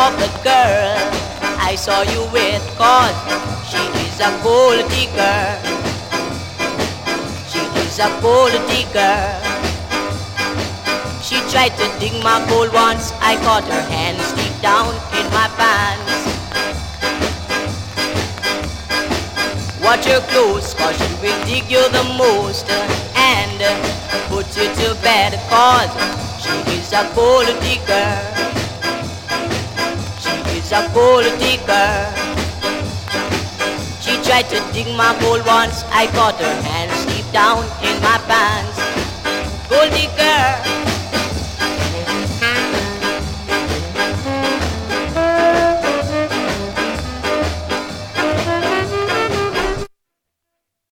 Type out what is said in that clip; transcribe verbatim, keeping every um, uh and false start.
of the girl I saw you with, cause she is a gold digger. She is a gold digger. She tried to dig my gold once. I caught her hands deep down in my pants. Watch her close, cause she will dig you the most and put you to bed, cause she is a gold digger. She is a gold digger. She tried to dig my gold once. I caught her hands deep down in my pants. Gold digger.